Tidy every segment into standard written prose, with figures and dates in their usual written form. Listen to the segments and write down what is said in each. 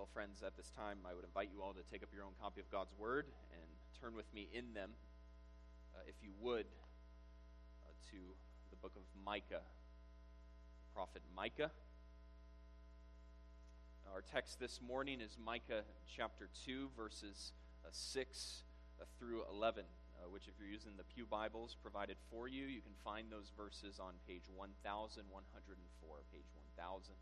Well, friends, at this time, I would invite you all to take up your own copy of God's Word and turn with me in them, if you would, to the book of Micah, the prophet Micah. Our text this morning is Micah chapter 2, verses 6 through 11, which if you're using the Pew Bibles provided for you, you can find those verses on page 1104, page 1104.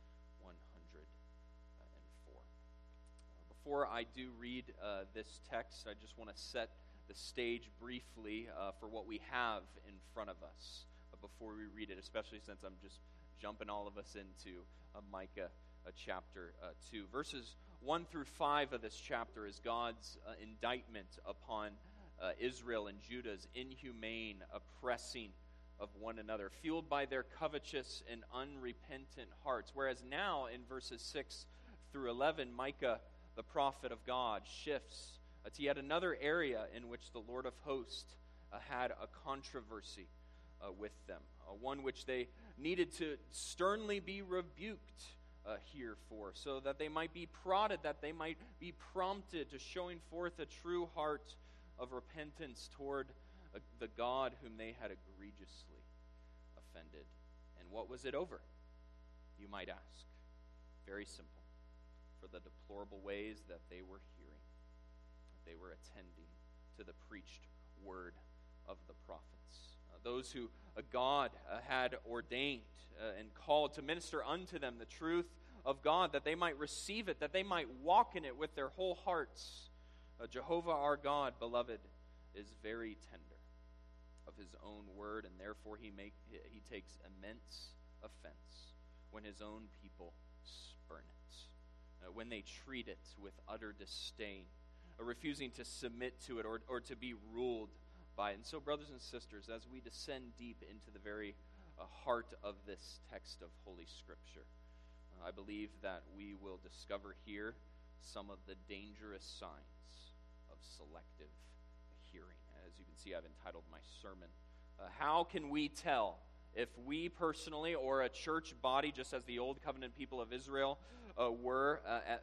Before I do read this text, I just want to set the stage briefly for what we have in front of us before we read it, especially since I'm just jumping all of us into Micah chapter 2. Verses 1 through 5 of this chapter is God's indictment upon Israel and Judah's inhumane oppressing of one another, fueled by their covetous and unrepentant hearts. Whereas now in verses 6 through 11, Micah, the prophet of God, shifts to yet another area in which the Lord of hosts had a controversy with them, one which they needed to sternly be rebuked here for, so that they might be prodded, that they might be prompted to showing forth a true heart of repentance toward the God whom they had egregiously offended. And what was it over, you might ask? Very simple. For the deplorable ways that they were hearing, that they were attending to the preached word of the prophets. Those who God had ordained and called to minister unto them the truth of God, that they might receive it, that they might walk in it with their whole hearts. Jehovah our God, beloved, is very tender of his own word, and therefore he takes immense offense when his own people spurn it. When they treat it with utter disdain, refusing to submit to it or to be ruled by it. And so, brothers and sisters, as we descend deep into the very heart of this text of Holy Scripture, I believe that we will discover here some of the dangerous signs of selective hearing. As you can see, I've entitled my sermon, How Can We Tell If We Personally or a church body, just as the old covenant people of Israel were,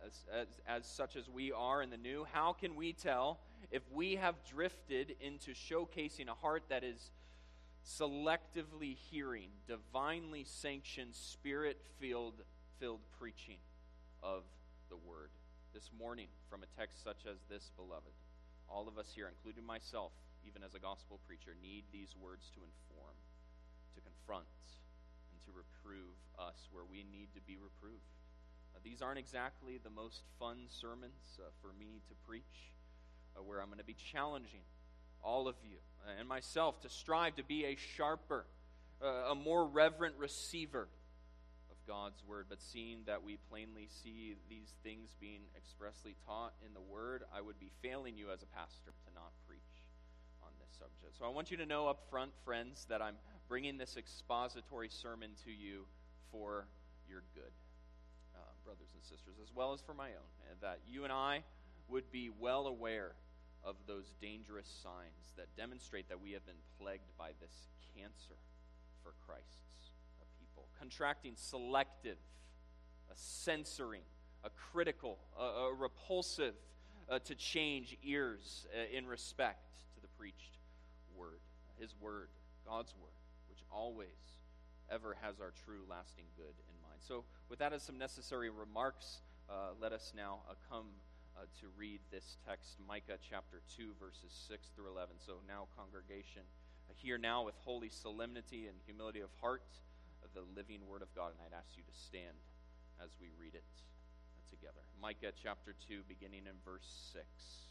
as such as we are in the new, how can we tell if we have drifted into showcasing a heart that is selectively hearing, divinely sanctioned, spirit-filled preaching of the Word? This morning, from a text such as this, beloved, all of us here, including myself, even as a gospel preacher, need these words to inform, to confront, and to reprove us where we need to be reproved. These aren't exactly the most fun sermons for me to preach, where I'm going to be challenging all of you and myself to strive to be a sharper, a more reverent receiver of God's Word. But seeing that we plainly see these things being expressly taught in the Word, I would be failing you as a pastor to not preach on this subject. So I want you to know up front, friends, that I'm bringing this expository sermon to you for your good, brothers and sisters, as well as for my own, and that you and I would be well aware of those dangerous signs that demonstrate that we have been plagued by this cancer for Christ's people. Contracting selective, a censoring, a critical, a repulsive to change ears in respect to the preached word, his word, God's word, which always ever has our true lasting good in mind. So with that as some necessary remarks, let us now come to read this text, Micah chapter 2, verses 6 through 11. So now, congregation, hear now with holy solemnity and humility of heart the living word of God, and I'd ask you to stand as we read it together. Micah chapter 2, beginning in verse 6.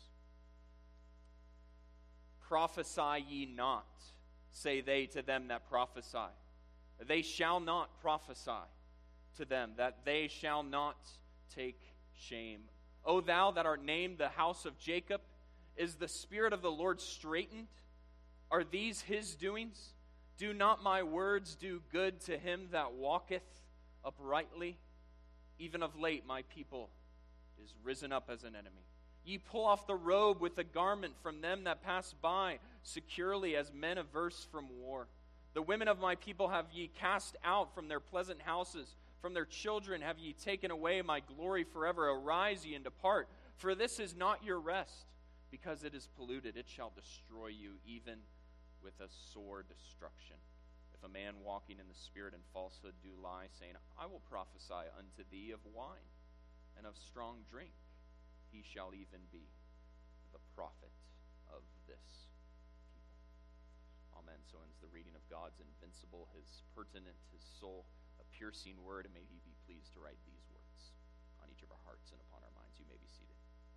Prophesy ye not, say they to them that prophesy. They shall not prophesy to them, that they shall not take shame. O thou that art named the house of Jacob, is the Spirit of the Lord straitened? Are these his doings? Do not my words do good to him that walketh uprightly? Even of late my people is risen up as an enemy. Ye pull off the robe with the garment from them that pass by, securely as men averse from war. The women of my people have ye cast out from their pleasant houses, From their children have ye taken away my glory forever. Arise ye and depart, for this is not your rest. Because it is polluted, it shall destroy you, even with a sore destruction. If a man walking in the Spirit and falsehood do lie, saying, I will prophesy unto thee of wine and of strong drink, he shall even be the prophet of this people. Amen. So ends the reading of God's invincible, his pertinent, his soul-piercing word, and may he be pleased to write these words on each of our hearts and upon our minds. You may be seated.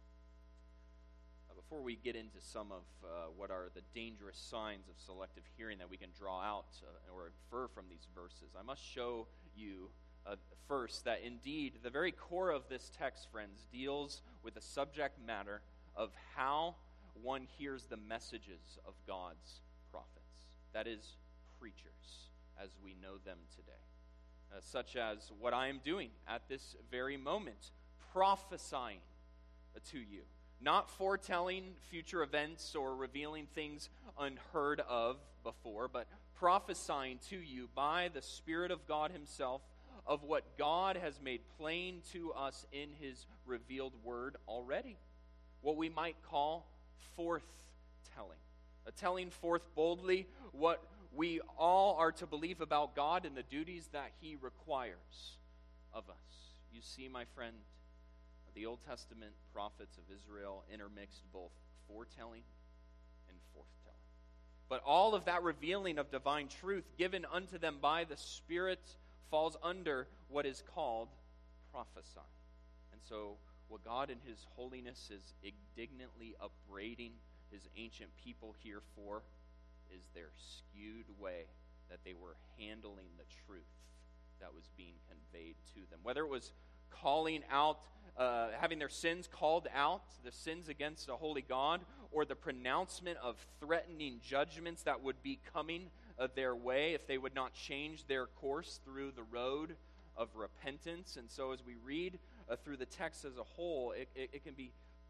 Before we get into some of what are the dangerous signs of selective hearing that we can draw out or infer from these verses, I must show you first that indeed the very core of this text, friends, deals with the subject matter of how one hears the messages of God's prophets. That is, preachers, as we know them today. Such as what I am doing at this very moment, prophesying to you. Not foretelling future events or revealing things unheard of before, but prophesying to you by the Spirit of God himself of what God has made plain to us in his revealed word already. What we might call forth-telling. Telling forth boldly what we all are to believe about God and the duties that he requires of us. You see, my friend, the Old Testament prophets of Israel intermixed both foretelling and forthtelling. But all of that revealing of divine truth given unto them by the Spirit falls under what is called prophesying. And so what God in his holiness is indignantly upbraiding his ancient people here for is their skewed way that they were handling the truth that was being conveyed to them. Whether it was calling out, having their sins called out, the sins against a holy God, or the pronouncement of threatening judgments that would be coming their way if they would not change their course through the road of repentance. And so as we read through the text as a whole, it can be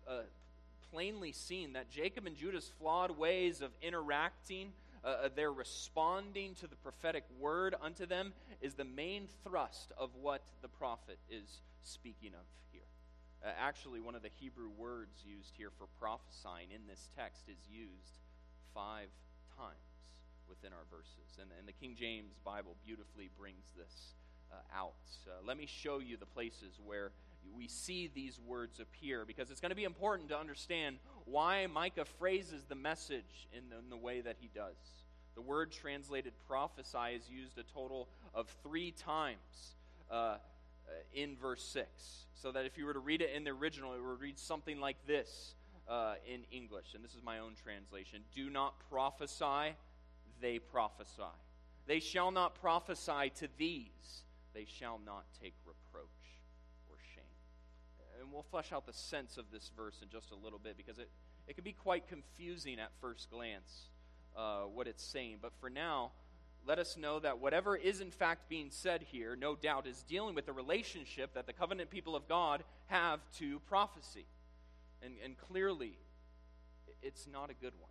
plainly seen that Jacob and Judah's flawed ways of interacting, their responding to the prophetic word unto them, is the main thrust of what the prophet is speaking of here. Actually, one of the Hebrew words used here for prophesying in this text is used 5 times within our verses. And the King James Bible beautifully brings this out. Let me show you the places where we see these words appear, because it's going to be important to understand why Micah phrases the message in the way that he does. The word translated prophesy is used a total of 3 times in verse 6. So that if you were to read it in the original, it would read something like this in English. And this is my own translation. Do not prophesy, they prophesy. They shall not prophesy to these. They shall not take reproach or shame. And we'll flesh out the sense of this verse in just a little bit, because it can be quite confusing at first glance what it's saying. But for now, let us know that whatever is in fact being said here, no doubt, is dealing with the relationship that the covenant people of God have to prophecy. And clearly, it's not a good one,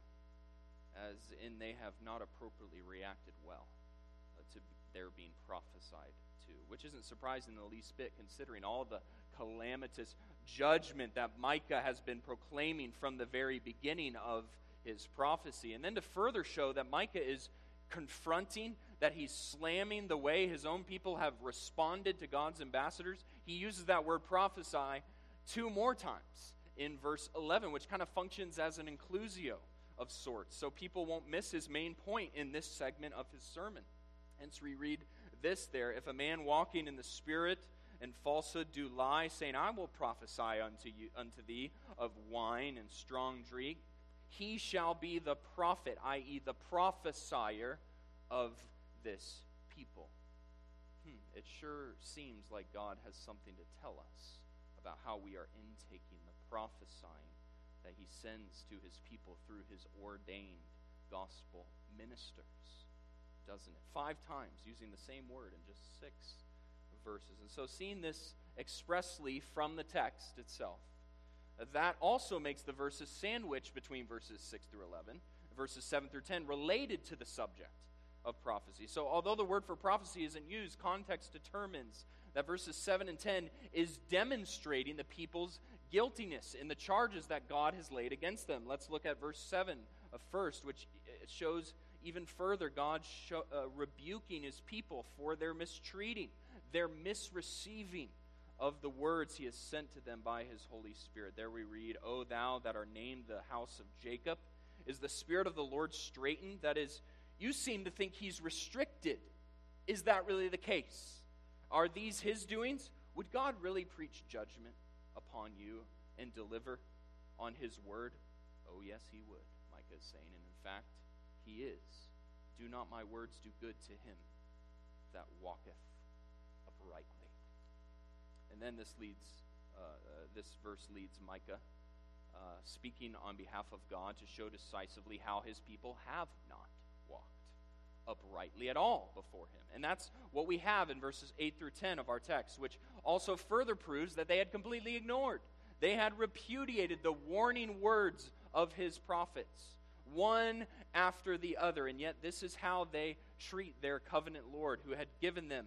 as in they have not appropriately reacted well to their being prophesied to, which isn't surprising in the least bit, considering all the calamitous judgment that Micah has been proclaiming from the very beginning of his prophecy. And then to further show that Micah is confronting, that he's slamming the way his own people have responded to God's ambassadors, he uses that word prophesy 2 more times in verse 11, which kind of functions as an inclusio of sorts, so people won't miss his main point in this segment of his sermon. Hence we read this there: if a man walking in the Spirit and falsehood do lie, saying, I will prophesy unto thee of wine and strong drink, he shall be the prophet, i.e. the prophesier of this people. It sure seems like God has something to tell us about how we are intaking the prophesying that he sends to his people through his ordained gospel ministers, doesn't it? 5 times using the same word in just 6 verses. And so seeing this expressly from the text itself, that also makes the verses sandwiched between verses 6 through 11, verses 7 through 10, related to the subject of prophecy. So although the word for prophecy isn't used, context determines that verses 7 and 10 is demonstrating the people's guiltiness in the charges that God has laid against them. Let's look at verse 7 first, which shows even further God rebuking his people for their mistreating, their misreceiving of the words he has sent to them by his Holy Spirit. There we read, O thou that are named the house of Jacob, is the Spirit of the Lord straitened? That is, you seem to think he's restricted. Is that really the case? Are these his doings? Would God really preach judgment upon you and deliver on his word? Oh, yes, he would, Micah is saying. And in fact, he is. Do not my words do good to him that walketh uprightly? And then this verse leads Micah, speaking on behalf of God, to show decisively how his people have not walked uprightly at all before him. And that's what we have in verses 8 through 10 of our text, which also further proves that they had completely ignored. They had repudiated the warning words of his prophets, one after the other. And yet this is how they treat their covenant Lord, who had given them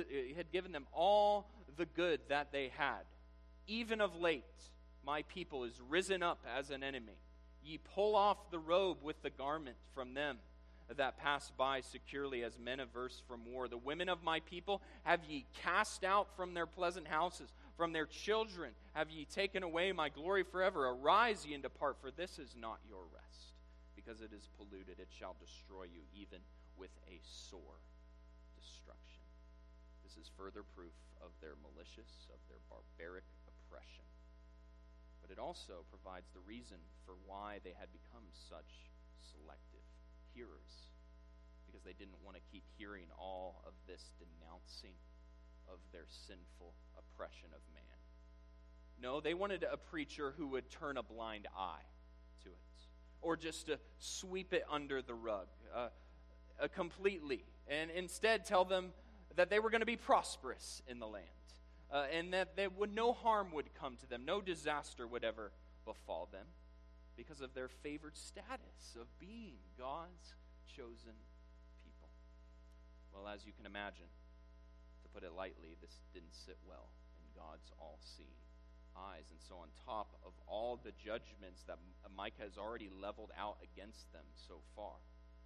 all the good that they had. Even of late, my people is risen up as an enemy. Ye pull off the robe with the garment from them that pass by securely as men averse from war. The women of my people have ye cast out from their pleasant houses. From their children have ye taken away my glory forever. Arise ye and depart, for this is not your rest. Because it is polluted, it shall destroy you, even with a sore destruction. This is further proof of their malicious, of their barbaric oppression. But it also provides the reason for why they had become such selective hearers, because they didn't want to keep hearing all of this denouncing of their sinful oppression of man. No, they wanted a preacher who would turn a blind eye to it, or just to sweep it under the rug completely, and instead tell them that they were going to be prosperous in the land, and that no harm would come to them, no disaster would ever befall them, because of their favored status of being God's chosen people. Well, as you can imagine, to put it lightly, this didn't sit well in God's all-seeing eyes. And so on top of all the judgments that Micah has already leveled out against them so far,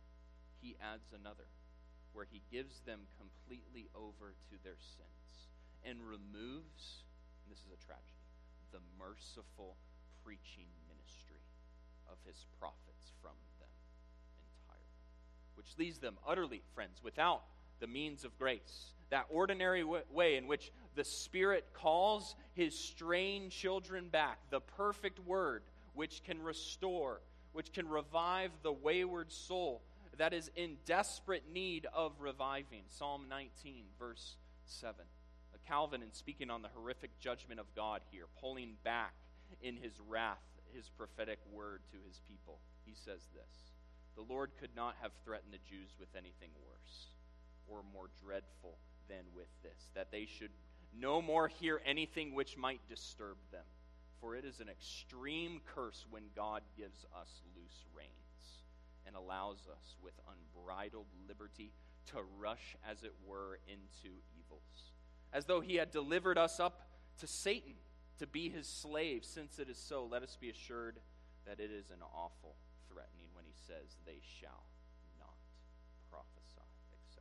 he adds another, where he gives them completely over to their sins and removes, and this is a tragedy, the merciful preaching ministry of his prophets from them entirely. Which leaves them utterly, friends, without the means of grace. That ordinary way in which the Spirit calls his straying children back. The perfect word which can restore, which can revive the wayward soul that is in desperate need of reviving. Psalm 19, verse 7. Calvin, in speaking on the horrific judgment of God here, pulling back in his wrath his prophetic word to his people, he says this: the Lord could not have threatened the Jews with anything worse or more dreadful than with this, that they should no more hear anything which might disturb them. For it is an extreme curse when God gives us loose reins and allows us with unbridled liberty to rush, as it were, into evils, as though he had delivered us up to Satan to be his slave. Since it is so, let us be assured that it is an awful threatening when he says, they shall not prophesy, etc.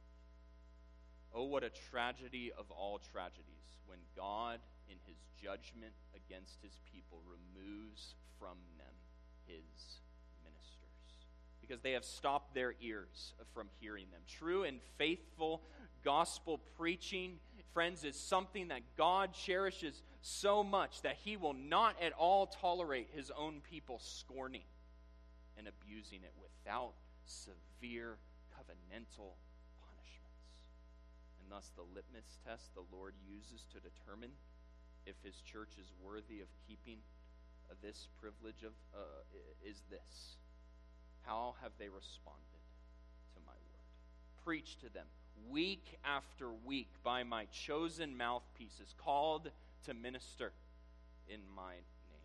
Oh, what a tragedy of all tragedies when God, in his judgment against his people, removes from them his ministers, because they have stopped their ears from hearing them. True and faithful gospel preaching, friends, is something that God cherishes so much that he will not at all tolerate his own people scorning and abusing it without severe covenantal punishments. And thus the litmus test the Lord uses to determine if his church is worthy of keeping this privilege is this: how have they responded to my word? Preach to them week after week by my chosen mouthpieces, called to minister in my name.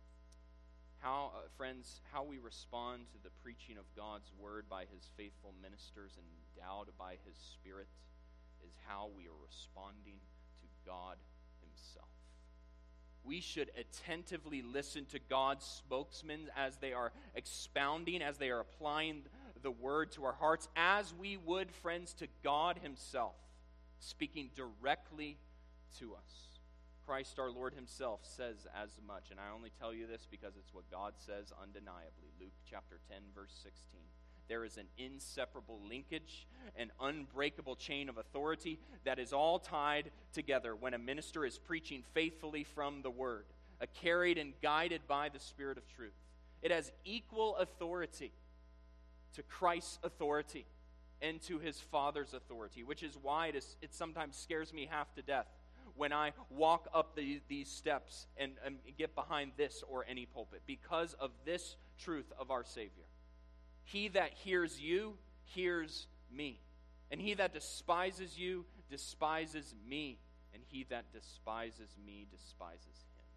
How, friends, how we respond to the preaching of God's word by his faithful ministers endowed by his Spirit is how we are responding God himself. We should attentively listen to God's spokesmen as they are expounding, as they are applying the word to our hearts, as we would, friends, to God himself, speaking directly to us. Christ our Lord himself says as much, and I only tell you this because it's what God says undeniably. Luke chapter 10, verse 16. There is an inseparable linkage, an unbreakable chain of authority that is all tied together when a minister is preaching faithfully from the Word, carried and guided by the Spirit of truth. It has equal authority to Christ's authority and to his Father's authority, which is why it sometimes scares me half to death when I walk up these steps and get behind this or any pulpit, because of this truth of our Savior. He that hears you, hears me. And he that despises you, despises me. And he that despises me, despises him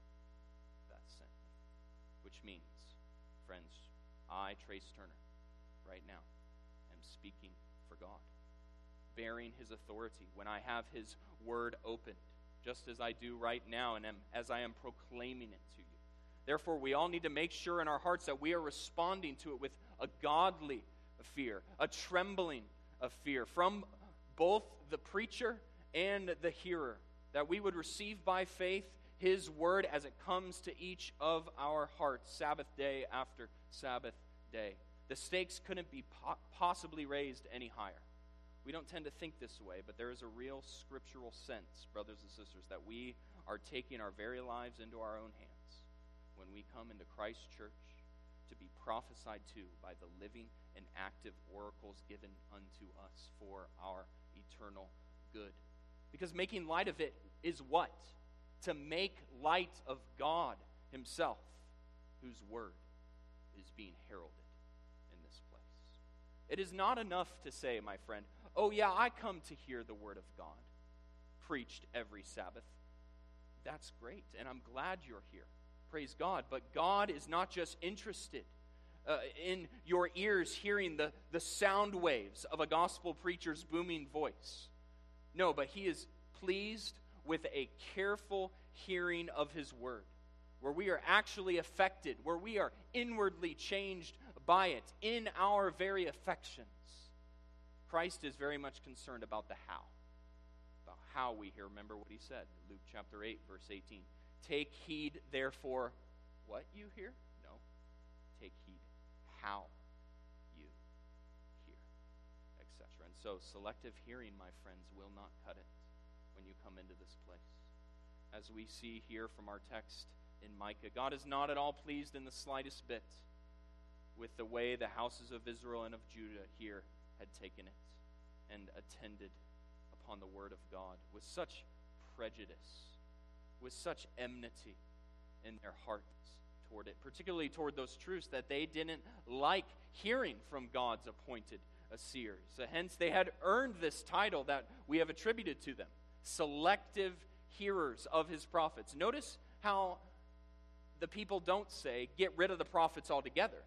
that sent me. Which means, friends, I, Trace Turner, right now, am speaking for God, bearing his authority when I have his word opened, just as I do right now, and as I am proclaiming it to you. Therefore, we all need to make sure in our hearts that we are responding to it with a godly fear, a trembling of fear from both the preacher and the hearer, that we would receive by faith his word as it comes to each of our hearts, Sabbath day after Sabbath day. The stakes couldn't be possibly raised any higher. We don't tend to think this way, but there is a real scriptural sense, brothers and sisters, that we are taking our very lives into our own hands when we come into Christ's church to be prophesied to by the living and active oracles given unto us for our eternal good. Because making light of it is what? To make light of God himself, whose word is being heralded in this place. It is not enough to say, my friend, oh yeah, I come to hear the word of God preached every Sabbath. That's great, and I'm glad you're here. Praise God. But God is not just interested in your ears hearing the sound waves of a gospel preacher's booming voice. No, but he is pleased with a careful hearing of his word, where we are actually affected, where we are inwardly changed by it in our very affections. Christ is very much concerned about the how we hear. Remember what he said, Luke chapter 8, verse 18. Take heed, therefore, what you hear? No. Take heed how you hear, etc. And so selective hearing, my friends, will not cut it when you come into this place. As we see here from our text in Micah, God is not at all pleased in the slightest bit with the way the houses of Israel and of Judah here had taken it and attended upon the word of God with such prejudice, with such enmity in their hearts toward it, particularly toward those truths that they didn't like hearing from God's appointed seers. Hence, they had earned this title that we have attributed to them, selective hearers of his prophets. Notice how the people don't say, get rid of the prophets altogether.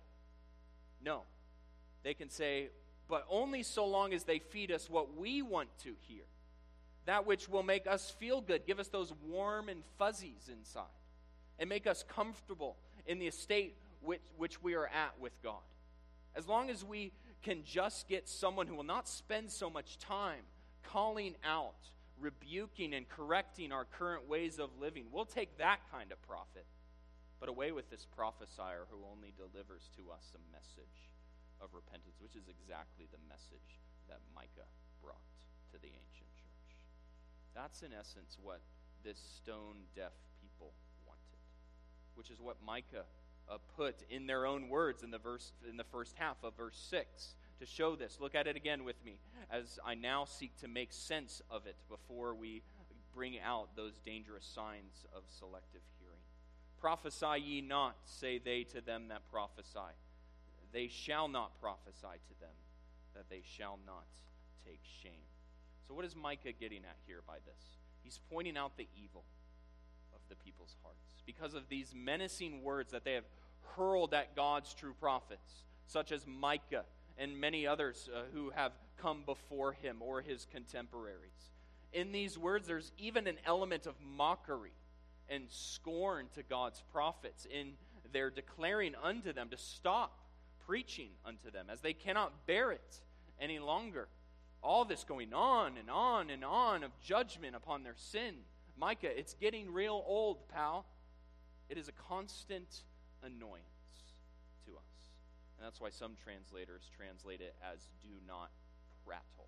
No. They can say, but only so long as they feed us what we want to hear, that which will make us feel good, give us those warm and fuzzies inside, and make us comfortable in the estate which we are at with God. As long as we can just get someone who will not spend so much time calling out, rebuking, and correcting our current ways of living, we'll take that kind of prophet. But away with this prophesier who only delivers to us a message of repentance, which is exactly the message that Micah brought to the ancient church. That's in essence what this stone-deaf people wanted, which is what Micah put in their own words in the first half of verse 6 to show this. Look at it again with me as I now seek to make sense of it before we bring out those dangerous signs of selective hearing. Prophesy ye not, say they to them that prophesy. They shall not prophesy to them, that they shall not take shame. So what is Micah getting at here by this? He's pointing out the evil of the people's hearts because of these menacing words that they have hurled at God's true prophets, such as Micah and many others who have come before him or his contemporaries. in these words, there's even an element of mockery and scorn to God's prophets in their declaring unto them to stop preaching unto them, as they cannot bear it any longer. All this going on and on and on of judgment upon their sin. Micah, it's getting real old, pal. It is a constant annoyance to us. And that's why some translators translate it as do not prattle,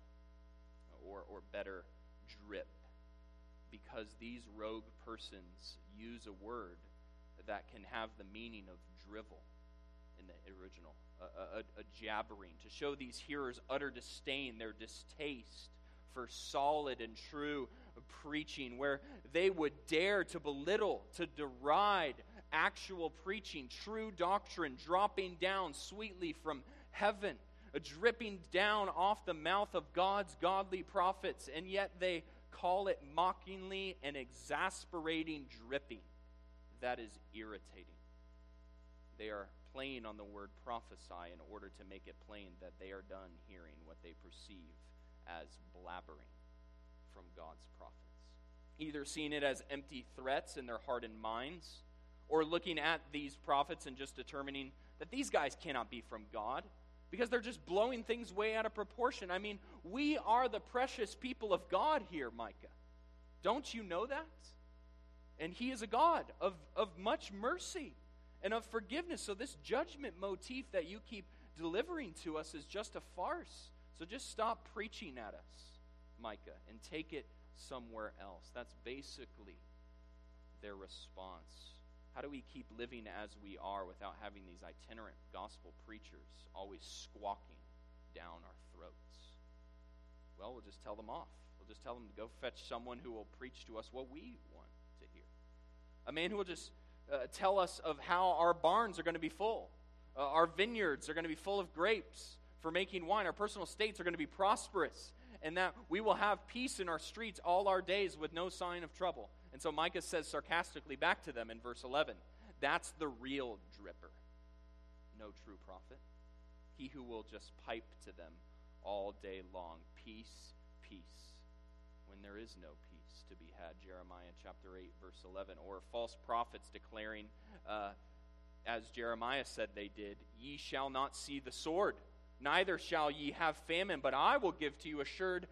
or better, drip. Because these rogue persons use a word that can have the meaning of drivel in the original, a jabbering, to show these hearers utter disdain, their distaste for solid and true preaching, where they would dare to belittle, to deride actual preaching, true doctrine dropping down sweetly from heaven, dripping down off the mouth of God's godly prophets, and yet they call it mockingly and exasperating dripping. That is irritating. They are playing on the word prophesy in order to make it plain that they are done hearing what they perceive as blabbering from God's prophets. Either seeing it as empty threats in their hardened minds, or looking at these prophets and just determining that these guys cannot be from God because they're just blowing things way out of proportion. I mean, we are the precious people of God here, Micah. Don't you know that? And he is a God of much mercy and of forgiveness. So this judgment motif that you keep delivering to us is just a farce. So just stop preaching at us, Micah, and take it somewhere else. That's basically their response. How do we keep living as we are without having these itinerant gospel preachers always squawking down our throats? Well, we'll just tell them off. We'll just tell them to go fetch someone who will preach to us what we want to hear. A man who will just tell us of how our barns are going to be full. Our vineyards are going to be full of grapes for making wine. Our personal estates are going to be prosperous. And that we will have peace in our streets all our days with no sign of trouble. And so Micah says sarcastically back to them in verse 11, that's the real dripper. No true prophet. He who will just pipe to them all day long, peace, peace, when there is no peace to be had. Jeremiah chapter 8, verse 11. Or false prophets declaring, as Jeremiah said they did, ye shall not see the sword, neither shall ye have famine, but I will give to you assured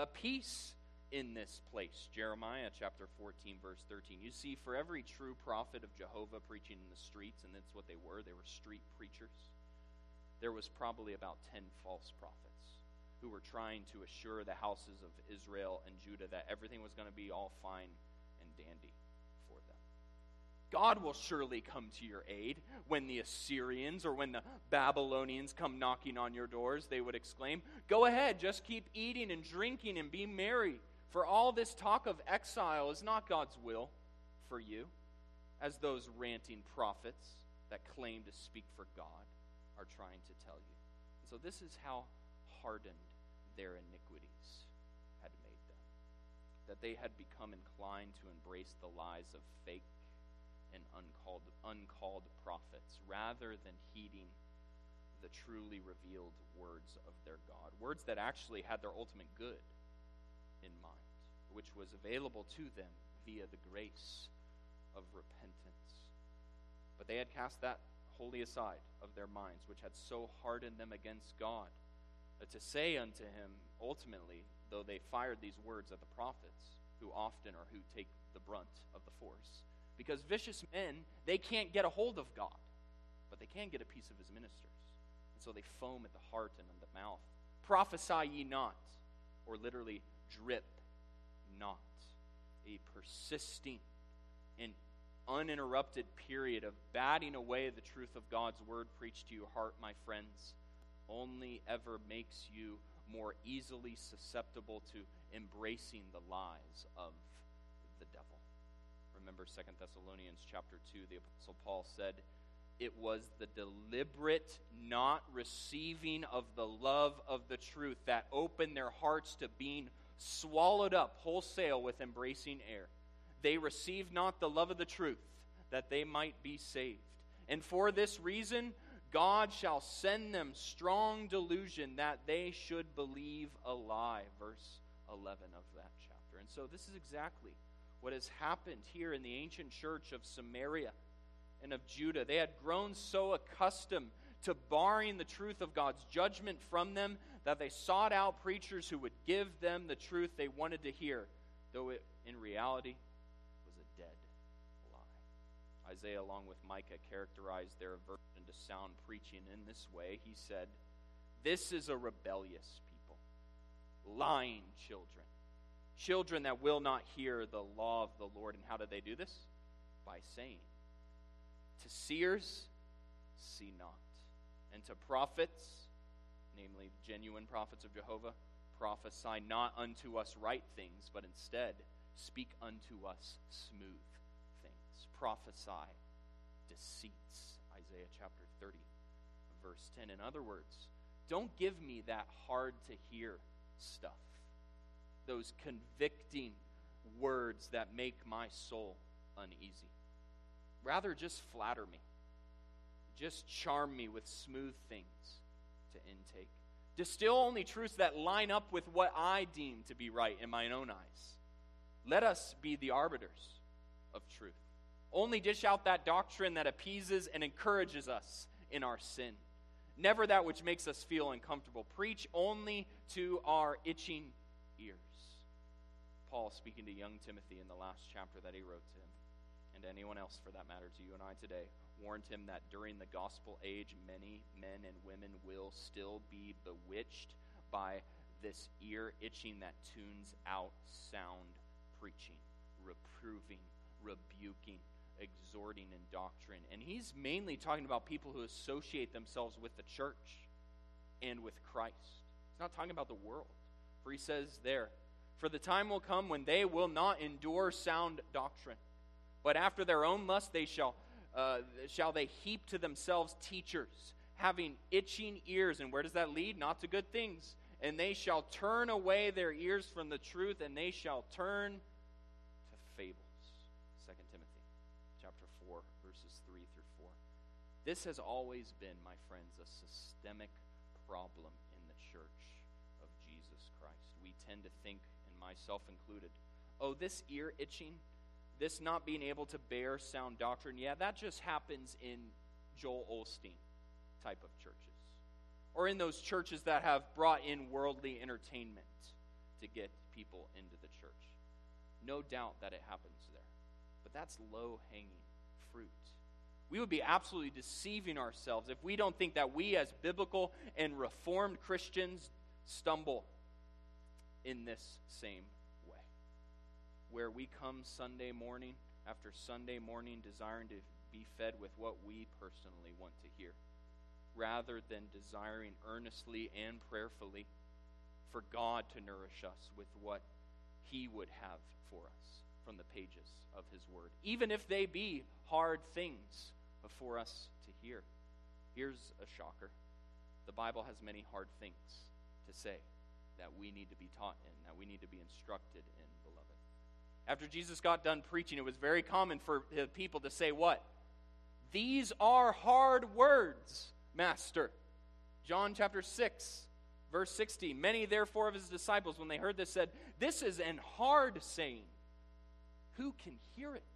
peace in this place. Jeremiah chapter 14, verse 13. You see, for every true prophet of Jehovah preaching in the streets, and that's what they were street preachers, there was probably about 10 false prophets who were trying to assure the houses of Israel and Judah that everything was going to be all fine and dandy for them. God will surely come to your aid when the Assyrians or when the Babylonians come knocking on your doors, they would exclaim. Go ahead, just keep eating and drinking and be merry. For all this talk of exile is not God's will for you, as those ranting prophets that claim to speak for God are trying to tell you. So this is how hardened their iniquities had made them. That they had become inclined to embrace the lies of fake and uncalled prophets, rather than heeding the truly revealed words of their God. Words that actually had their ultimate good in mind, which was available to them via the grace of repentance. But they had cast that wholly aside of their minds, which had so hardened them against God, to say unto him, ultimately, though they fired these words at the prophets, who often are who take the brunt of the force, because vicious men, they can't get a hold of God, but they can get a piece of his ministers. And so they foam at the heart and in the mouth. Prophesy ye not, or literally drip not. A persisting and uninterrupted period of batting away the truth of God's word preached to your heart, my friends, only ever makes you more easily susceptible to embracing the lies of the devil. Remember 2 Thessalonians chapter 2, the Apostle Paul said, it was the deliberate not receiving of the love of the truth that opened their hearts to being swallowed up wholesale with embracing air. They received not the love of the truth, that they might be saved. And for this reason, God shall send them strong delusion that they should believe a lie. Verse 11 of that chapter. master. And so this is exactly what has happened here in the ancient church of Samaria and of Judah. They had grown so accustomed to barring the truth of God's judgment from them that they sought out preachers who would give them the truth they wanted to hear, though it in reality was a dead lie. Isaiah, along with Micah, characterized their aversion to sound preaching in this way. He said, "This is a rebellious people, lying children, children that will not hear the law of the Lord." And how did they do this? By saying, "To seers, see not, and to prophets," namely genuine prophets of Jehovah, "prophesy not unto us right things, but instead speak unto us smooth things." Prophesy deceits. Isaiah chapter 30, verse 10. In other words, don't give me that hard-to-hear stuff, those convicting words that make my soul uneasy. Rather, just flatter me. Just charm me with smooth things to intake. Distill only truths that line up with what I deem to be right in mine own eyes. Let us be the arbiters of truth. Only dish out that doctrine that appeases and encourages us in our sin. Never that which makes us feel uncomfortable. Preach only to our itching ears. Paul, speaking to young Timothy in the last chapter that he wrote to him, and to anyone else for that matter, to you and I today, warned him that during the gospel age, many men and women will still be bewitched by this ear itching that tunes out sound preaching, reproving, rebuking, exhorting in doctrine. And he's mainly talking about people who associate themselves with the church and with Christ. He's not talking about the world. For he says there, "For the time will come when they will not endure sound doctrine, but after their own lust they shall they heap to themselves teachers, having itching ears." And where does that lead? Not to good things. "And they shall turn away their ears from the truth, and they shall turn to fables." 2 Timothy chapter 4, verses 3 through 4. This has always been, my friends, a systemic problem in the church of Jesus Christ. We tend to think, and myself included, oh, this ear itching, this not being able to bear sound doctrine, yeah, that just happens in Joel Osteen type of churches. Or in those churches that have brought in worldly entertainment to get people into the church. No doubt that it happens there. But that's low-hanging fruit. We would be absolutely deceiving ourselves if we don't think that we as biblical and reformed Christians stumble in this same way. Where we come Sunday morning after Sunday morning desiring to be fed with what we personally want to hear, rather than desiring earnestly and prayerfully for God to nourish us with what He would have for us from the pages of His Word, even if they be hard things for us to hear. Here's a shocker. The Bible has many hard things to say that we need to be taught in, that we need to be instructed in, beloved. After Jesus got done preaching, it was very common for people to say what? "These are hard words, Master." John chapter 6, verse 60. "Many therefore of his disciples, when they heard this, said, 'This is an hard saying. Who can hear it?'"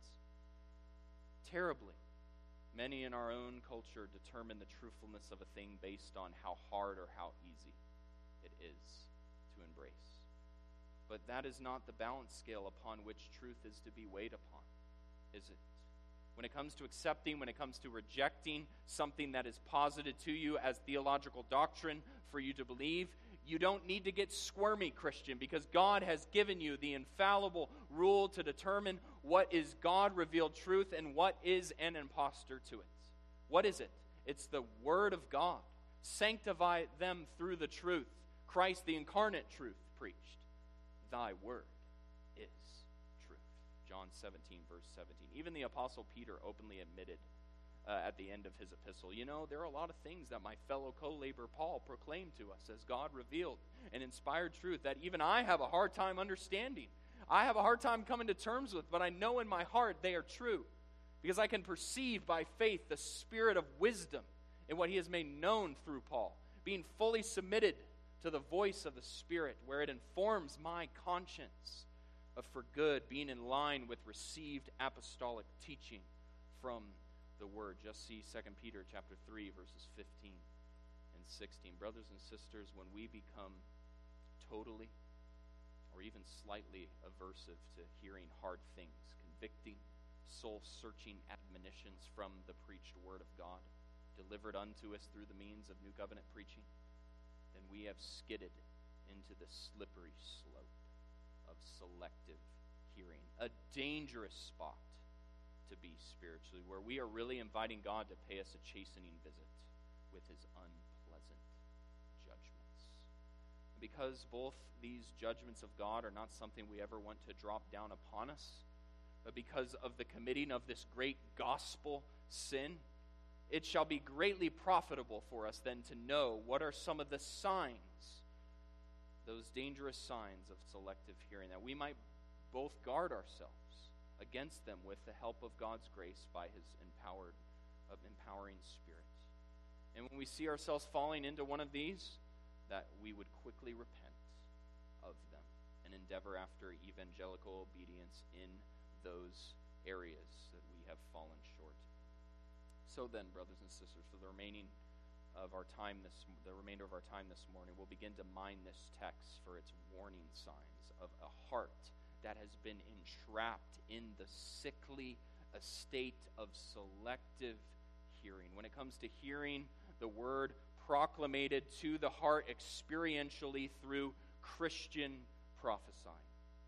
Terribly, many in our own culture determine the truthfulness of a thing based on how hard or how easy it is to embrace. But that is not the balance scale upon which truth is to be weighed upon, is it? When it comes to accepting, when it comes to rejecting something that is posited to you as theological doctrine for you to believe, you don't need to get squirmy, Christian, because God has given you the infallible rule to determine what is God-revealed truth and what is an impostor to it. What is it? It's the Word of God. Sanctify them through the truth. Christ, the incarnate truth, preached. Thy word is truth. John 17, verse 17. Even the Apostle Peter openly admitted at the end of his epistle, there are a lot of things that my fellow co-laborer Paul proclaimed to us as God revealed and inspired truth that even I have a hard time understanding. I have a hard time coming to terms with, but I know in my heart they are true because I can perceive by faith the spirit of wisdom in what he has made known through Paul, being fully submitted to the voice of the Spirit where it informs my conscience for good, being in line with received apostolic teaching from the Word. Just see 2 Peter chapter 3, verses 15 and 16. Brothers and sisters, when we become totally or even slightly aversive to hearing hard things, convicting, soul-searching admonitions from the preached Word of God, delivered unto us through the means of New Covenant preaching, then we have skidded into the slippery slope of selective hearing, a dangerous spot to be spiritually, where we are really inviting God to pay us a chastening visit with his unpleasant judgments. Because both these judgments of God are not something we ever want to drop down upon us, but because of the committing of this great gospel sin, it shall be greatly profitable for us then to know what are some of the signs, those dangerous signs of selective hearing, that we might both guard ourselves against them with the help of God's grace by his empowering Spirit. And when we see ourselves falling into one of these, that we would quickly repent of them and endeavor after evangelical obedience in those areas that we have fallen short. So then, brothers and sisters, for the remainder of our time this morning, we'll begin to mine this text for its warning signs of a heart that has been entrapped in the sickly estate of selective hearing. When it comes to hearing the word proclamated to the heart experientially through Christian prophesying.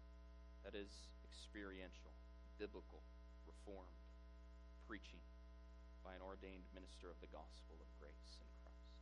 That is experiential, biblical, reformed preaching by an ordained minister of the gospel of grace in Christ.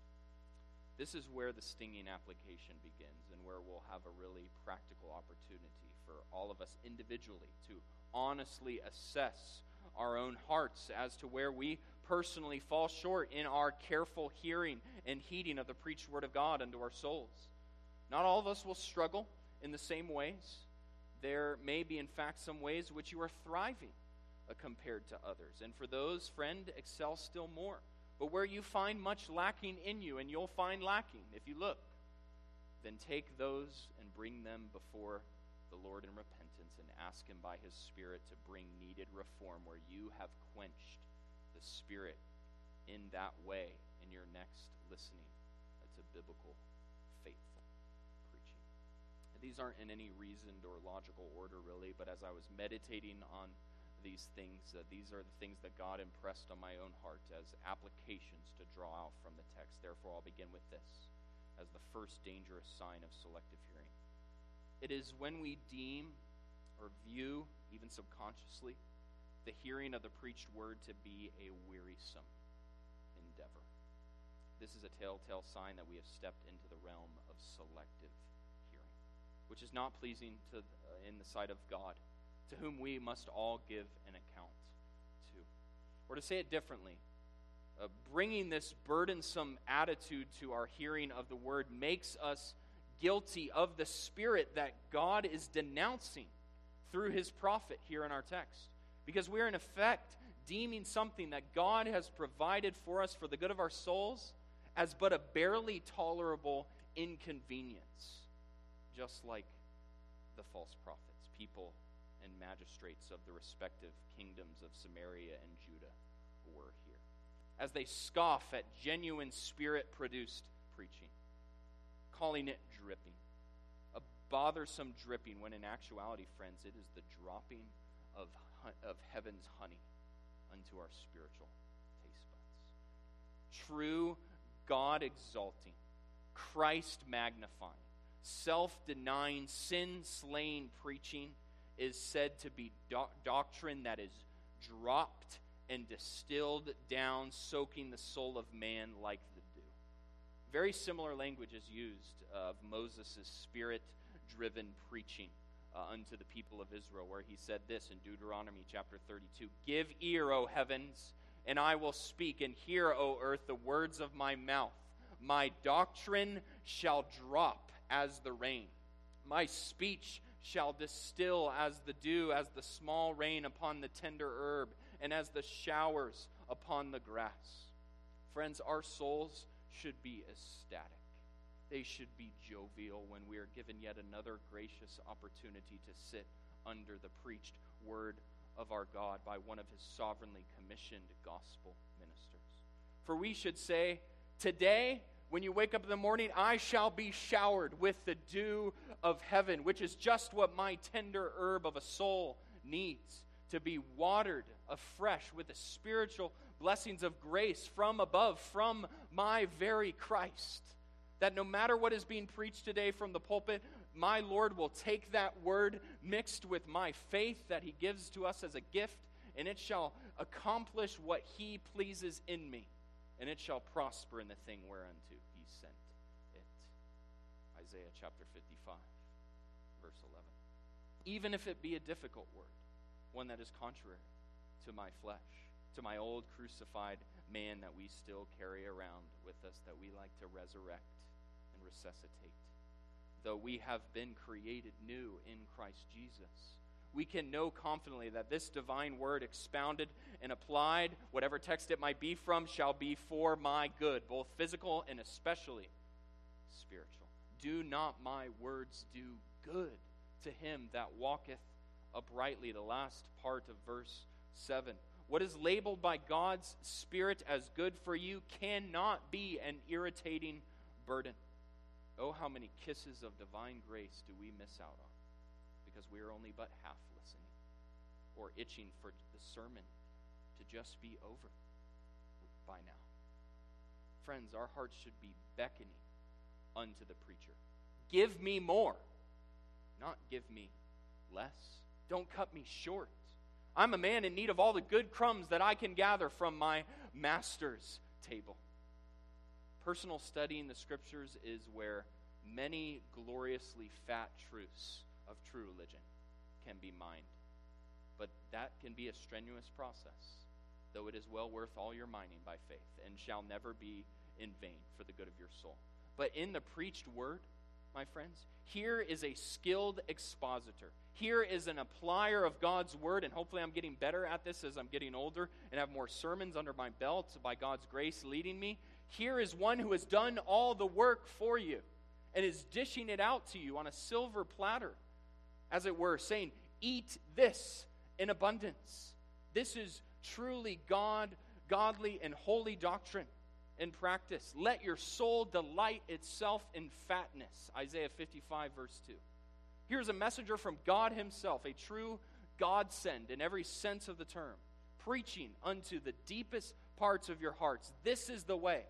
This is where the stinging application begins, and where we'll have a really practical opportunity for all of us individually to honestly assess our own hearts as to where we personally fall short in our careful hearing and heeding of the preached word of God unto our souls. Not all of us will struggle in the same ways. There may be, in fact, some ways which you are thriving compared to others. And for those, friend, excel still more. But where you find much lacking in you, and you'll find lacking if you look, then take those and bring them before the Lord in repentance and ask him by his Spirit to bring needed reform where you have quenched the Spirit in that way in your next listening to biblical, faithful preaching. And these aren't in any reasoned or logical order, really, but as I was meditating on these things, these are the things that God impressed on my own heart as applications to draw out from the text. Therefore, I'll begin with this as the first dangerous sign of selective hearing. It is when we deem or view, even subconsciously, the hearing of the preached word to be a wearisome endeavor. This is a telltale sign that we have stepped into the realm of selective hearing, which is not pleasing in the sight of God, to whom we must all give an account to. Or to say it differently, bringing this burdensome attitude to our hearing of the word makes us guilty of the spirit that God is denouncing through his prophet here in our text. Because we're in effect deeming something that God has provided for us for the good of our souls as but a barely tolerable inconvenience. Just like the false prophets, people and magistrates of the respective kingdoms of Samaria and Judah were here, as they scoff at genuine Spirit-produced preaching, calling it dripping, a bothersome dripping, when in actuality, friends, it is the dropping of heaven's honey unto our spiritual taste buds. True God-exalting, Christ-magnifying, self-denying, sin-slaying preaching is said to be doctrine that is dropped and distilled down, soaking the soul of man like the dew. Very similar language is used of Moses' spirit-driven preaching unto the people of Israel, where he said this in Deuteronomy chapter 32, "Give ear, O heavens, and I will speak, and hear, O earth, the words of my mouth. My doctrine shall drop as the rain. My speech shall distill as the dew, as the small rain upon the tender herb, and as the showers upon the grass." Friends, our souls should be ecstatic. They should be jovial when we are given yet another gracious opportunity to sit under the preached word of our God by one of his sovereignly commissioned gospel ministers. For we should say, today, when you wake up in the morning, I shall be showered with the dew of heaven, which is just what my tender herb of a soul needs, to be watered afresh with the spiritual blessings of grace from above, from my very Christ. That no matter what is being preached today from the pulpit, my Lord will take that word mixed with my faith that he gives to us as a gift, and it shall accomplish what he pleases in me, and it shall prosper in the thing whereunto he sent it. Isaiah chapter 55, verse 11. Even if it be a difficult word, one that is contrary to my flesh, to my old crucified man that we still carry around with us, that we like to resurrect and resuscitate. Though we have been created new in Christ Jesus, we can know confidently that this divine word expounded and applied, whatever text it might be from, shall be for my good, both physical and especially spiritual. Do not my words do good to him that walketh uprightly? The last part of verse 7. What is labeled by God's Spirit as good for you cannot be an irritating burden. Oh, how many kisses of divine grace do we miss out on because we are only but half listening or itching for the sermon to just be over by now. Friends, our hearts should be beckoning unto the preacher. Give me more, not give me less. Don't cut me short. I'm a man in need of all the good crumbs that I can gather from my master's table. Personal study in the Scriptures is where many gloriously fat truths of true religion can be mined. But that can be a strenuous process, though it is well worth all your mining by faith, and shall never be in vain for the good of your soul. But in the preached word, my friends, here is a skilled expositor. Here is an applier of God's word, and hopefully I'm getting better at this as I'm getting older and have more sermons under my belt by God's grace leading me. Here is one who has done all the work for you and is dishing it out to you on a silver platter, as it were, saying, eat this in abundance. This is truly godly and holy doctrine in practice. Let your soul delight itself in fatness. Isaiah 55, verse 2. Here's a messenger from God himself, a true godsend in every sense of the term, preaching unto the deepest parts of your hearts. This is the way.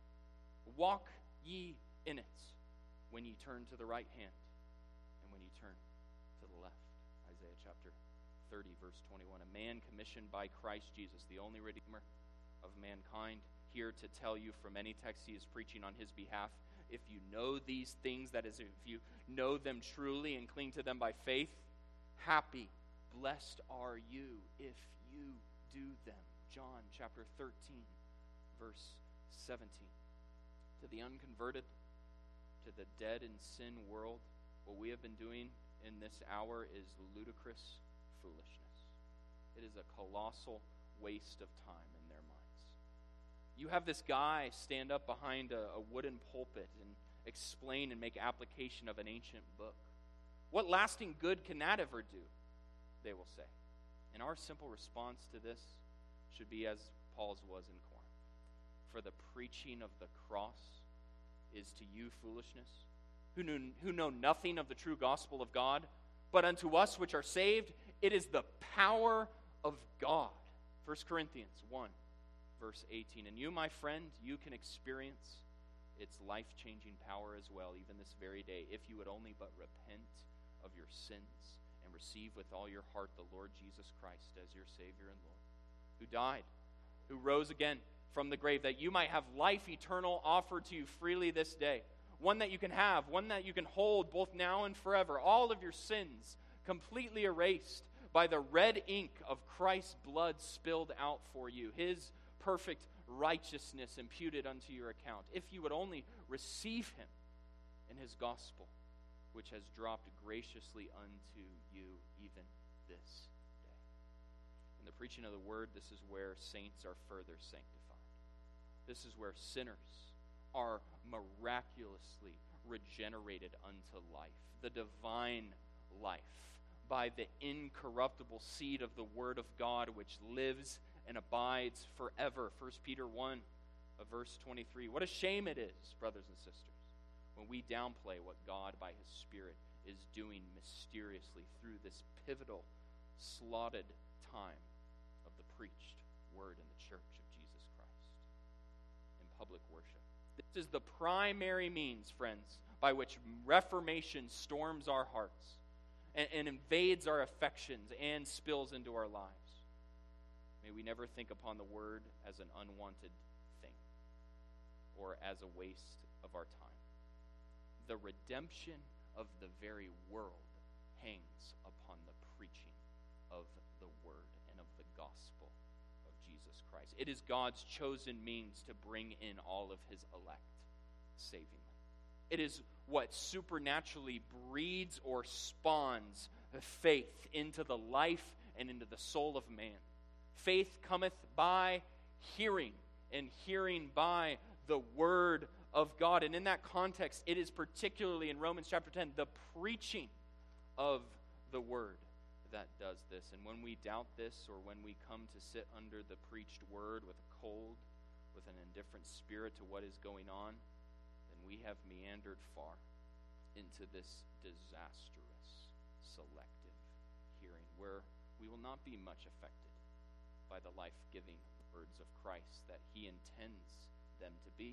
Walk ye in it when ye turn to the right hand and when ye turn to the left. Isaiah chapter 30, verse 21. A man commissioned by Christ Jesus, the only Redeemer of mankind, here to tell you from any text he is preaching on his behalf, if you know these things, that is, if you know them truly and cling to them by faith, happy, blessed are you if you do them. John chapter 13, verse 17. To the unconverted, to the dead in sin world, what we have been doing in this hour is ludicrous foolishness. It is a colossal waste of time in their minds. You have this guy stand up behind a wooden pulpit and explain and make application of an ancient book. What lasting good can that ever do? They will say. And our simple response to this should be as Paul's was in Corinth. For the preaching of the cross is to you foolishness, who know nothing of the true gospel of God, but unto us which are saved, it is the power of God. 1 Corinthians 1, verse 18. And you, my friend, you can experience its life-changing power as well, even this very day, if you would only but repent of your sins and receive with all your heart the Lord Jesus Christ as your Savior and Lord, who died, who rose again from the grave, that you might have life eternal offered to you freely this day. One that you can have, one that you can hold both now and forever. All of your sins completely erased by the red ink of Christ's blood spilled out for you. His perfect righteousness imputed unto your account. If you would only receive him in his gospel, which has dropped graciously unto you even this day. In the preaching of the word, this is where saints are further sanctified. This is where sinners are miraculously regenerated unto life, the divine life, by the incorruptible seed of the Word of God, which lives and abides forever. 1 Peter 1, verse 23. What a shame it is, brothers and sisters, when we downplay what God by His Spirit is doing mysteriously through this pivotal, slotted time of the preached Word in the church of Jesus Christ in public worship. This is the primary means, friends, by which Reformation storms our hearts and invades our affections and spills into our lives. May we never think upon the Word as an unwanted thing or as a waste of our time. The redemption of the very world hangs upon the preaching of the Word and of the gospel of Jesus Christ. It is God's chosen means to bring in all of His elect savingly. It is what supernaturally breeds or spawns faith into the life and into the soul of man. Faith cometh by hearing, and hearing by the Word of God. And in that context, it is particularly in Romans chapter 10, the preaching of the Word that does this. And when we doubt this, or when we come to sit under the preached Word with a cold, with an indifferent spirit to what is going on, then we have meandered far into this disastrous, selective hearing, where we will not be much affected by the life-giving words of Christ that He intends them to be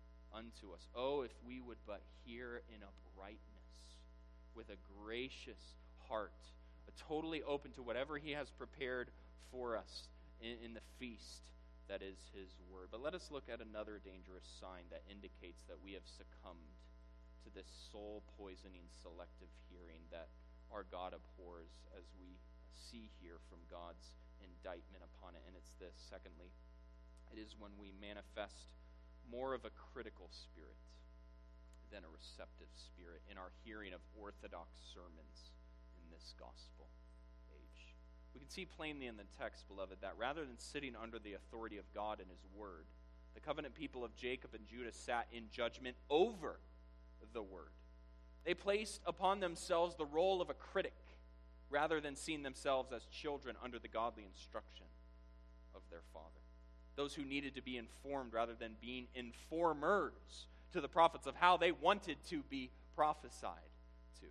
unto us. Oh, if we would but hear in uprightness, with a gracious heart, totally open to whatever He has prepared for us in the feast that is His Word. But let us look at another dangerous sign that indicates that we have succumbed to this soul-poisoning selective hearing that our God abhors, as we see here from God's indictment upon it. And it's this: secondly, it is when we manifest more of a critical spirit than a receptive spirit in our hearing of orthodox sermons in this gospel age. We can see plainly in the text, beloved, that rather than sitting under the authority of God and His Word, the covenant people of Jacob and Judah sat in judgment over the Word. They placed upon themselves the role of a critic rather than seeing themselves as children under the godly instruction of their Father. Those who needed to be informed rather than being informers to the prophets of how they wanted to be prophesied to.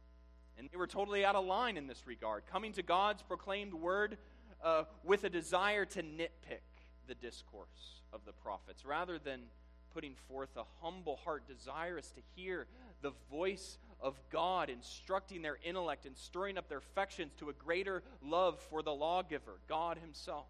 And they were totally out of line in this regard, coming to God's proclaimed Word with a desire to nitpick the discourse of the prophets, rather than putting forth a humble heart desirous to hear the voice of God, instructing their intellect and stirring up their affections to a greater love for the lawgiver, God Himself.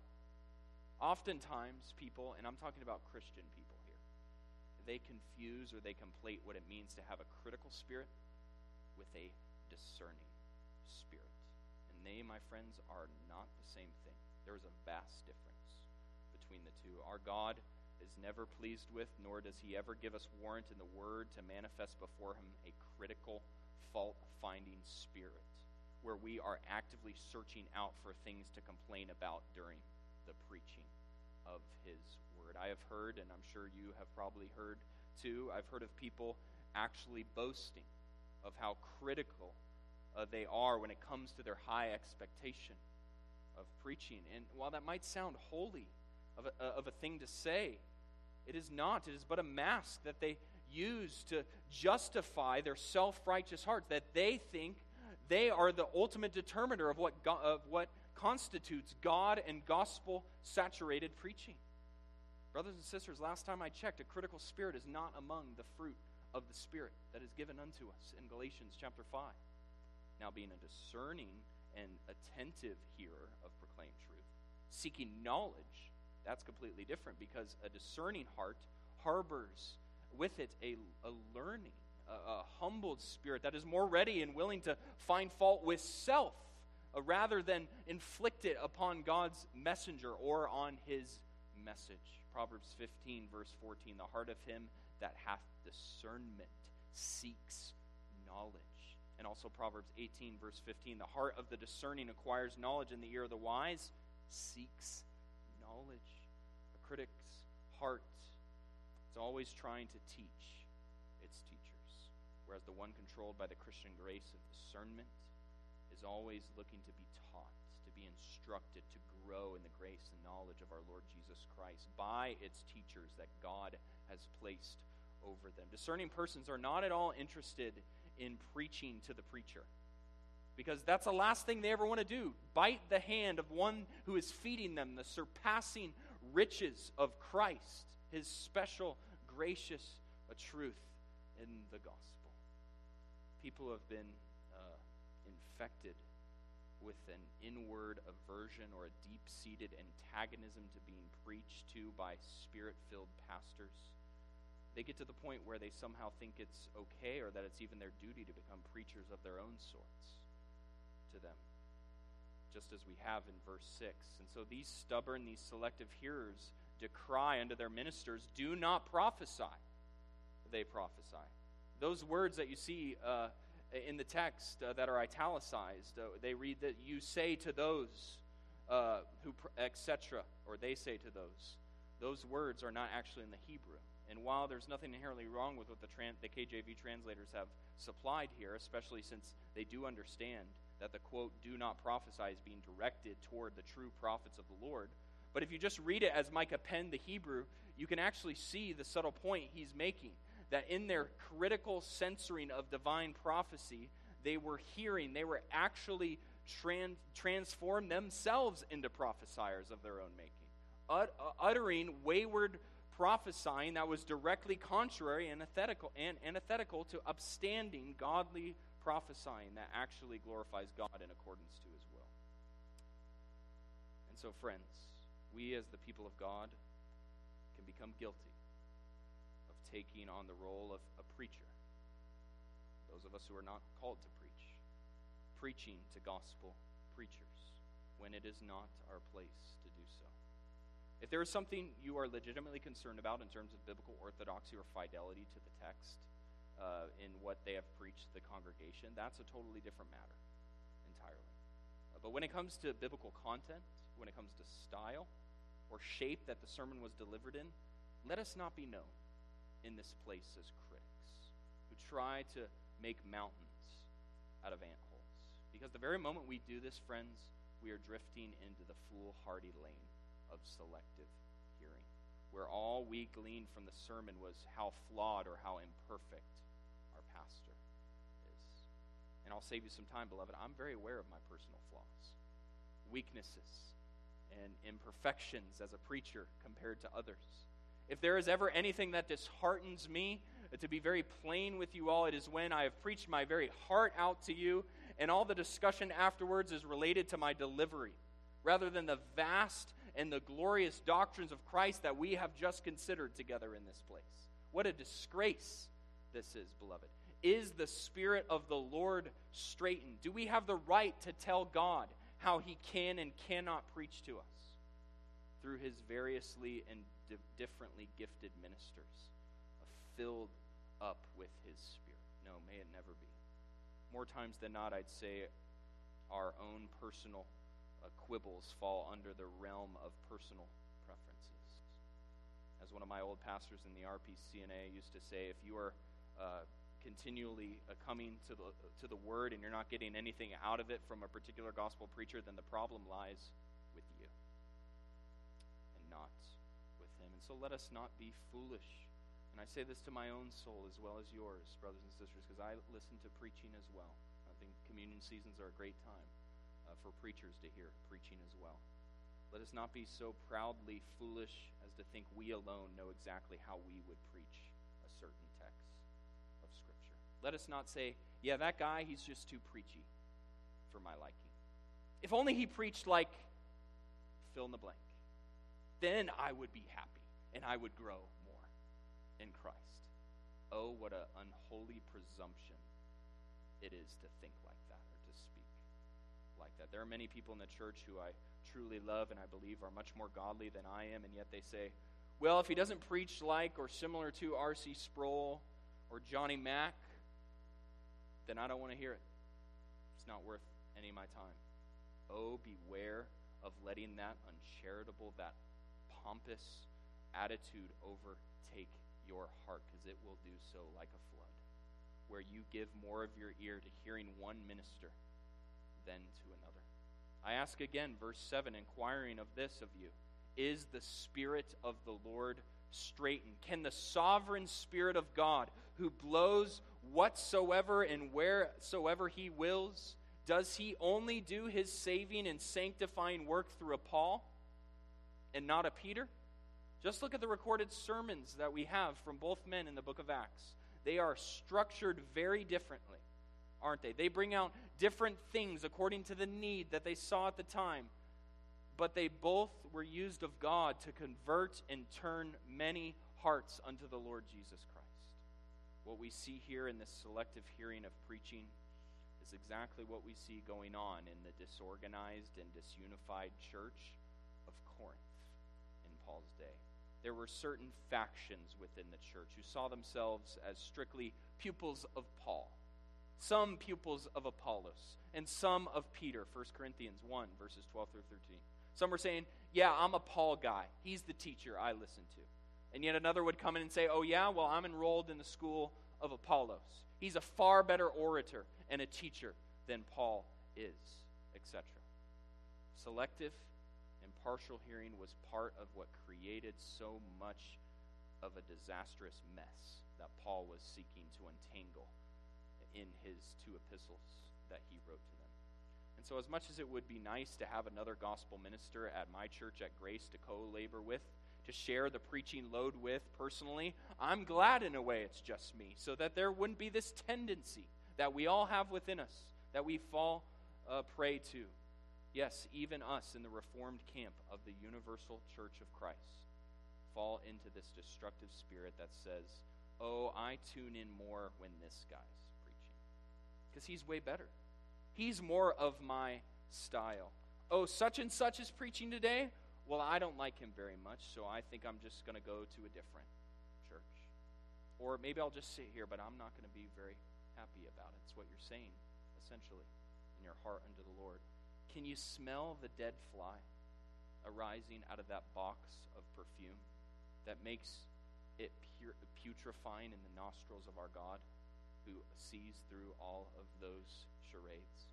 Oftentimes people, and I'm talking about Christian people here, they confuse or they conflate what it means to have a critical spirit with a discerning spirit. And they, my friends, are not the same thing. There is a vast difference between the two. Our God is never pleased with, nor does He ever give us warrant in the Word to manifest before Him a critical, fault-finding spirit, where we are actively searching out for things to complain about during the preaching of His Word. I have heard, and I'm sure you have probably heard too, I've heard of people actually boasting of how critical they are when it comes to their high expectation of preaching. And while that might sound holy of a thing to say, it is not. It is but a mask that they use to justify their self-righteous hearts, that they think they are the ultimate determiner of what constitutes God and gospel-saturated preaching. Brothers and sisters, last time I checked, a critical spirit is not among the fruit of the Spirit that is given unto us in Galatians chapter 5. Now, being a discerning and attentive hearer of proclaimed truth, seeking knowledge, that's completely different, because a discerning heart harbors with it a learning, a humbled spirit that is more ready and willing to find fault with self rather than inflict it upon God's messenger or on His message. Proverbs 15, verse 14, the heart of him that hath discernment seeks knowledge. And also Proverbs 18, verse 15, the heart of the discerning acquires knowledge, and the ear of the wise seeks knowledge. A critic's heart is always trying to teach its teachers, whereas the one controlled by the Christian grace of discernment is always looking to be taught, to be instructed, to grow in the grace and knowledge of our Lord Jesus Christ by its teachers that God has placed over them. Discerning persons are not at all interested in preaching to the preacher, because that's the last thing they ever want to do. Bite the hand of one who is feeding them the surpassing riches of Christ, his special, gracious truth in the gospel. People have been infected with an inward aversion or a deep-seated antagonism to being preached to by Spirit-filled pastors. They get to the point where they somehow think it's okay, or that it's even their duty to become preachers of their own sorts to them, just as we have in verse 6. And so these stubborn, these selective hearers decry unto their ministers, do not prophesy. They prophesy. Those words that you see in the text that are italicized, they read that you say to those who, etc., or they say to those. Those words are not actually in the Hebrew. And while there's nothing inherently wrong with what the KJV translators have supplied here, especially since they do understand that the quote, do not prophesy, is being directed toward the true prophets of the Lord. But if you just read it as Micah penned the Hebrew, you can actually see the subtle point he's making, that in their critical censoring of divine prophecy, they were actually transformed themselves into prophesiers of their own making, uttering wayward prophesying that was directly contrary and antithetical to upstanding, godly prophesying that actually glorifies God in accordance to his will. And so, friends, we as the people of God can become guilty of taking on the role of a preacher. Those of us who are not called to preach, preaching to gospel preachers when it is not our place to do so. If there is something you are legitimately concerned about in terms of biblical orthodoxy or fidelity to the text in what they have preached to the congregation, that's a totally different matter entirely. But when it comes to biblical content, when it comes to style or shape that the sermon was delivered in, let us not be known in this place as critics who try to make mountains out of antholes. Because the very moment we do this, friends, we are drifting into the foolhardy lane of selective hearing, where all we gleaned from the sermon was how flawed or how imperfect our pastor is. And I'll save you some time, beloved. I'm very aware of my personal flaws, weaknesses, and imperfections as a preacher compared to others. If there is ever anything that disheartens me, to be very plain with you all, it is when I have preached my very heart out to you, and all the discussion afterwards is related to my delivery, rather than the vast and the glorious doctrines of Christ that we have just considered together in this place. What a disgrace this is, beloved. Is the Spirit of the Lord straitened? Do we have the right to tell God how he can and cannot preach to us through his variously and differently gifted ministers, filled up with his Spirit? No, may it never be. More times than not, I'd say our own personal quibbles fall under the realm of personal preferences. As one of my old pastors in the RPCNA used to say, if you are continually coming to the Word and you're not getting anything out of it from a particular gospel preacher, then the problem lies with you and not with him. And so let us not be foolish. And I say this to my own soul as well as yours, brothers and sisters, because I listen to preaching as well. I think communion seasons are a great time for preachers to hear preaching as well. Let us not be so proudly foolish as to think we alone know exactly how we would preach a certain text of Scripture. Let us not say, yeah, that guy, he's just too preachy for my liking. If only he preached like fill in the blank, then I would be happy and I would grow more in Christ. Oh, what an unholy presumption it is to think like that or to speak like that. There are many people in the church who I truly love and I believe are much more godly than I am, and yet they say, well, if he doesn't preach like or similar to R.C. Sproul or Johnny Mack, then I don't want to hear it. It's not worth any of my time. Oh, beware of letting that uncharitable, that pompous attitude overtake your heart, because it will do so like a flood, where you give more of your ear to hearing one minister then to another. I ask again, verse 7, inquiring of this of you, is the Spirit of the Lord straitened? Can the sovereign Spirit of God, who blows whatsoever and wheresoever he wills, does he only do his saving and sanctifying work through a Paul and not a Peter? Just look at the recorded sermons that we have from both men in the book of Acts. They are structured very differently, aren't they? They bring out different things according to the need that they saw at the time. But they both were used of God to convert and turn many hearts unto the Lord Jesus Christ. What we see here in this selective hearing of preaching is exactly what we see going on in the disorganized and disunified church of Corinth in Paul's day. There were certain factions within the church who saw themselves as strictly pupils of Paul, some pupils of Apollos, and some of Peter, 1 Corinthians 1, verses 12 through 13. Some were saying, yeah, I'm a Paul guy. He's the teacher I listen to. And yet another would come in and say, oh yeah, well, I'm enrolled in the school of Apollos. He's a far better orator and a teacher than Paul is, etc. Selective and partial hearing was part of what created so much of a disastrous mess that Paul was seeking to untangle in his two epistles that he wrote to them. And so as much as it would be nice to have another gospel minister at my church at Grace to co-labor with, to share the preaching load with personally, I'm glad in a way it's just me, so that there wouldn't be this tendency that we all have within us, that we fall prey to. Yes, even us in the Reformed camp of the Universal Church of Christ fall into this destructive spirit that says, oh, I tune in more when this guy's preaching, because he's way better. He's more of my style. Oh, such and such is preaching today? Well, I don't like him very much, so I think I'm just going to go to a different church. Or maybe I'll just sit here, but I'm not going to be very happy about it. It's what you're saying, essentially, in your heart unto the Lord. Can you smell the dead fly arising out of that box of perfume that makes it putrefying in the nostrils of our God, who sees through all of those charades?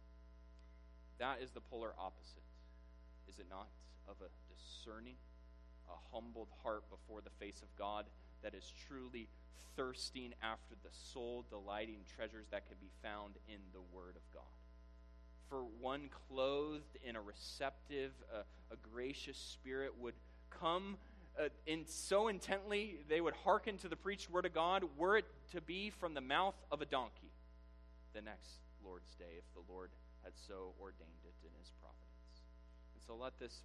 That is the polar opposite, is it not, of a discerning, a humbled heart before the face of God that is truly thirsting after the soul-delighting treasures that can be found in the Word of God. For one clothed in a receptive, a gracious spirit would come in so intently they would hearken to the preached Word of God, were it to be from the mouth of a donkey the next Lord's Day, if the Lord had so ordained it in his providence. And so let this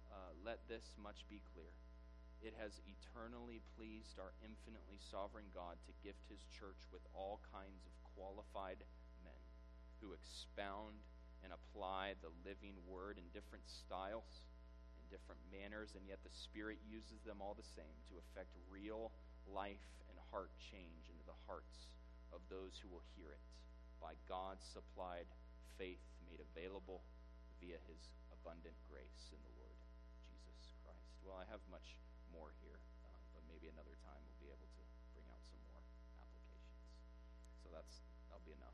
much be clear. It has eternally pleased our infinitely sovereign God to gift his church with all kinds of qualified men who expound and apply the living word in different styles, in different manners, and yet the Spirit uses them all the same to effect real life and heart change into the hearts of those who will hear it by God's supplied faith made available via his abundant grace in the Lord Jesus Christ. Well, I have much more here, but maybe another time we'll be able to bring out some more applications. So that'll be enough.